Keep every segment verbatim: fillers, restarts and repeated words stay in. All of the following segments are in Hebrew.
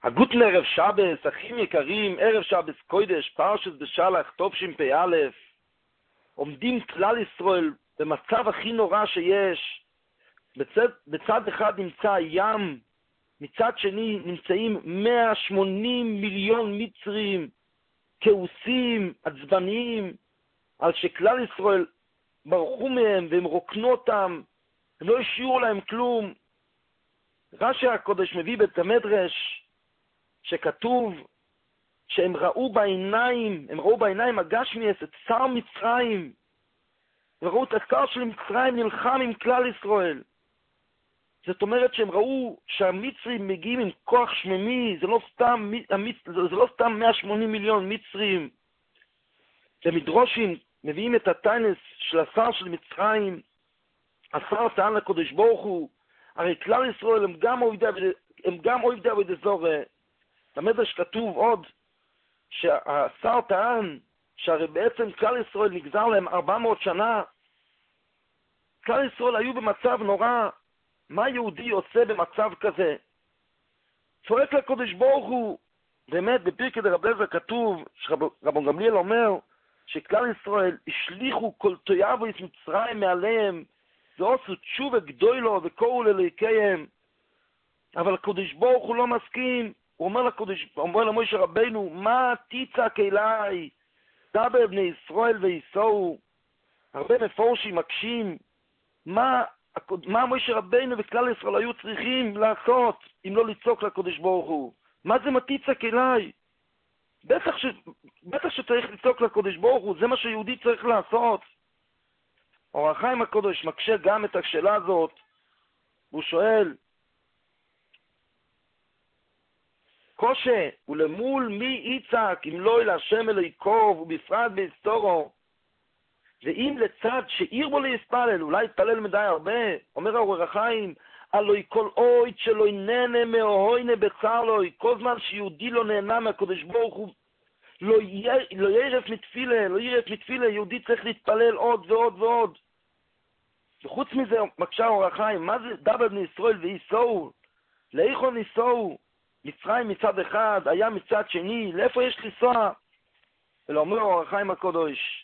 הגוטן ערב שבס, אחים יקרים, ערב שבס קודש, פרשת בשלח, תשפ"א, עומדים כלל ישראל במצב הכי נורא שיש. בצד, בצד אחד נמצא הים, מצד שני נמצאים מאה ושמונים מיליון מצרים, כעוסים, עצבניים, על שכלל ישראל ברחו מהם והם רוקנו אותם, הם לא השאירו להם כלום. רש"י הקודש מביא בית המדרש שכתוב שהם ראו בעיניים, הם ראו בעיניים הגשמיאס את שר מצרים, הם ראו את השר של מצרים נלחם עם כלל ישראל. זאת אומרת שהם ראו שהמצרים מגיעים עם כוח שממי, זה לא סתם, זה לא סתם מאה ושמונים מיליון מצרים. למדרושים מביאים את הטיינס של השר של מצרים, השר טען לקודש ברוך הוא, הרי כלל ישראל הם גם עובדי, הם גם עובדי עבודת זרה. במדרש כתוב עוד שהשר טען שהרי בעצם כלל ישראל נגזר להם ארבע מאות שנה. כלל ישראל היו במצב נורא. מה יהודי עושה במצב כזה? צועק לקודש ברוך הוא. באמת בפרקי דרב אליעזר כתוב שרבן גמליאל אומר שכלל ישראל השליכו כל תויבוס מצרים מעליהם ועשו תשובה גדולה וקראו לאלוהיהם, אבל הקדוש ברוך הוא לא מסכים. הוא אומר לקדוש, הוא אומר למשה רבנו, מה תצעק אליי? דבר בני ישראל וייסעו. הרבה מפורשים מקשים, מה, מה משה רבנו וכלל ישראל היו צריכים לעשות אם לא לצעוק לקדוש ברוך הוא? מה זה מה תצעק אליי? בטח, ש, בטח שצריך לצעוק לקדוש ברוך הוא, זה מה שיהודי צריך לעשות. אור החיים הקדוש מקשה גם את השאלה הזאת, והוא שואל, קושה, ולמול מי יצעק אם לא אל השם אלוהיקוב ובפרט בהיסטורו? ואם לצד שעיר בו להספלל, אולי יתפלל מדי הרבה, אומר האור החיים, אלוהי כל אויד שלא יננה מאוהינה בצר לוי, כל זמן שיהודי לא נהנה מהקדוש ברוך הוא, לא, י... לא ירף מתפילה, לא ירף מתפילה, יהודי צריך להתפלל עוד ועוד ועוד. וחוץ מזה, מקשה אור החיים, מה זה דבר בני ישראל וייסעו? לאיכון ייסעו? מצרים מצד אחד, היה מצד שני, לאיפה יש לנסוע? אלא אומר אור החיים הקדוש,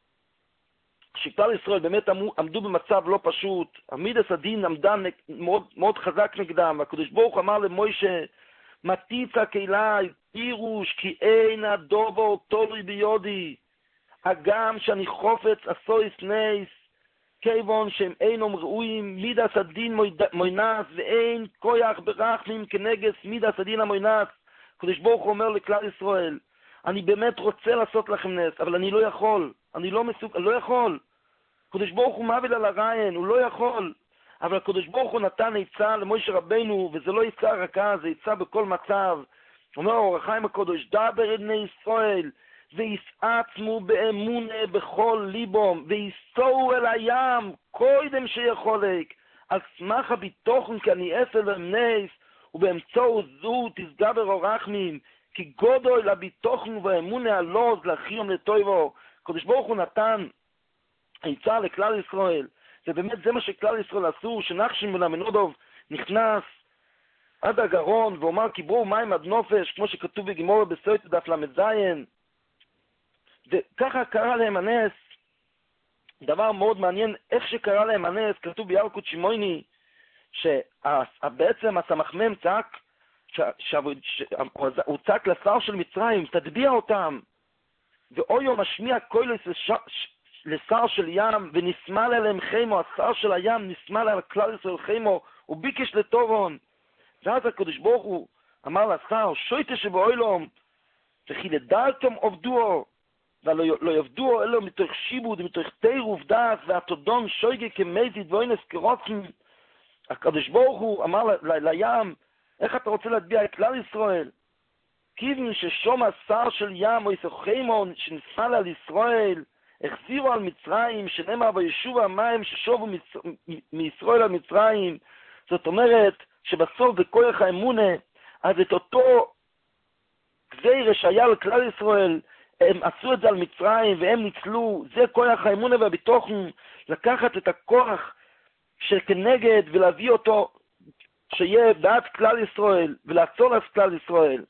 שכלל ישראל באמת עמדו במצב לא פשוט, עמידס הדין עמדה מאוד, מאוד חזק נגדם, והקדוש ברוך אמר למוישה, מה תצעק אליי, פירוש כי אין הדובר תלוי ביודי, הגם שאני חופץ עשויס נייס, כיוון שהם אינם ראויים מידס הדין מוינס, ואין כוח ברחמים כנגס מידס הדין המוינס. הקדוש ברוך הוא אומר לכלל ישראל, אני באמת רוצה לעשות לכם נס, אבל אני לא יכול, אני לא מסוג, לא יכול. הקדוש ברוך הוא מוביל על הריין, הוא לא יכול. אבל הקדוש ברוך הוא נתן עצה למשה רבנו, וזה לא עצה רכה, זה עצה בכל מצב. אומר אור החיים הקדוש, דבר בני ישראל, ויסעצמו באמונה בכל ליבום, ויסעו אל הים, קודם שיכולק, על סמך הביטוחן כני אסל ומנס, ובאמצעו זו תסגבר אורחמים, כי גודל הביטוחן והאמונה הלוז להחיום לטויבו. הקדוש ברוך הוא נתן עצה לכלל ישראל, ובאמת זה מה שכלל ישראל עשו, שנחשים בן עמינודוב נכנס עד הגרון, ואומר קיברו מים עד נופש, כמו שכתוב בגימורה בסויטה דף למד זין, וככה קרה להם הנס. דבר מאוד מעניין, איך שקרה להם הנס, כתוב בירקות שמויני, שבעצם הסמ"ם צעק, הוא צעק לשר של מצרים, תטביע אותם, ואויו משמיע קולס לשר של ים, ונסמל אליהם חיימו, השר של הים נסמל על כלל ישראל חיימו, הוא ביקש לטובון. ואז הקדוש ברוך הוא אמר לשר, שויטה שבאוילום, וכי לדלתם עובדוו, ולא לא יבדוו אלו מתוך שיבוד, מתוך תירוב דעת, והתודון שויגה כמזיד ואוינס כרוצים. הקדוש ברוך הוא אמר לים, איך אתה רוצה להטביע את כלל ישראל? כיוון ששום השר של ים, או יסוכימו שנסמל על ישראל, החזירו על מצרים, שנאמר וישוב המים ששובו מצ... מישראל על מצרים. זאת אומרת שבסוף בכוח האמונה, אז את אותו גזיר שהיה על כלל ישראל, הם עשו את זה על מצרים והם ניצלו. זה כוח האמונה והביטוחן, לקחת את הכוח של כנגד ולהביא אותו שיהיה בעד כלל ישראל ולעצור את כלל ישראל.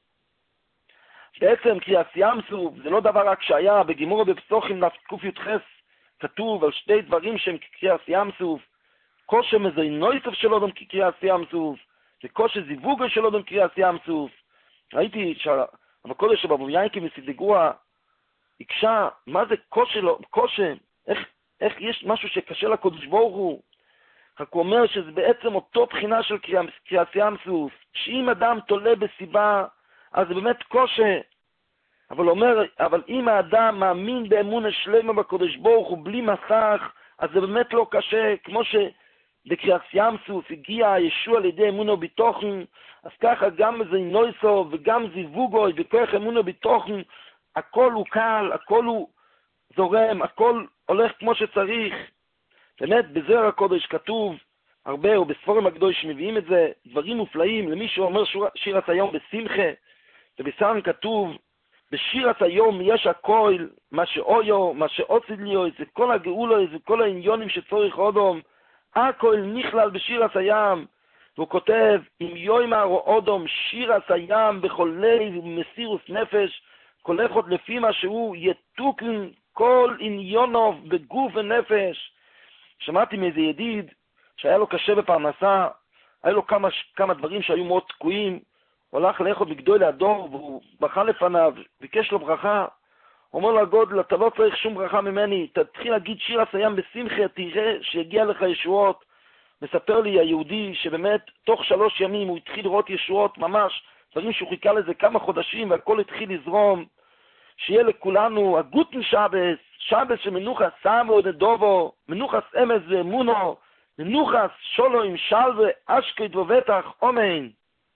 בעצם קריאת ים סוף זה לא דבר רק שהיה בגימורה בפסוחים ק"י"ח, כתוב על שתי דברים שהם כקריאת ים סוף, קושי מזוינוי סוף של אדם כקריאת ים סוף, וקושי זיווגו של אדם כקריאת ים סוף. ראיתי שהקודש שבבו ינקי מסידגוע הקשה, מה זה קושי, לא, קושי, איך, איך יש משהו שקשה לקודש ברוך הוא, רק הוא אומר שזה בעצם אותו בחינה של קריאת ים סוף, שאם אדם תולה בסיבה, אז זה באמת קושי, אבל אומר, אבל אם האדם מאמין באמונה שלמה בקודש ברוך הוא בלי מסך, אז זה באמת לא קשה, כמו שבקריאת ים סוף הגיע הישוע על ידי אמונה וביטוחן, אז ככה גם זה נויסו וגם זיווגו וכוח אמונה וביטוחן, הכל הוא קל, הכל הוא זורם, הכל הולך כמו שצריך. באמת בזוהר הקודש כתוב הרבה, או בספורים הקדוש שמביאים את זה, דברים מופלאים, למי שאומר שירת היום בשמחה, ובסרן כתוב, בשירת היום יש הכל, מה שאויו, מה שעוציד ליו, זה כל הגאולו, זה כל העניונים שצורך אודום, הכל נכלל בשירת הים, והוא כותב, אם יוימר או אודום שירת הים בכל לב ומסירוס נפש, כל אחד לפי מה שהוא יתוקן כל עניונוב בגוף ונפש. שמעתי מאיזה ידיד שהיה לו קשה בפרנסה, היה לו כמה, כמה דברים שהיו מאוד תקועים, הוא הלך לאחד מגדול הדור והוא בכה לפניו, ביקש לו ברכה, הוא אומר לו הגודל, אתה לא צריך שום ברכה ממני, תתחיל להגיד שיר הסיים בשמחה, תראה שיגיע לך ישועות. מספר לי היהודי שבאמת תוך שלוש ימים הוא התחיל לראות ישועות ממש, דברים שהוא חיכה לזה כמה חודשים והכל התחיל לזרום, שיהיה לכולנו הגוטן שבס, שבס שמנוחס סמו דדובו, מנוחס אמס ואמונו, מנוחס שולו עם שלווה, אשקית ובטח, אמן.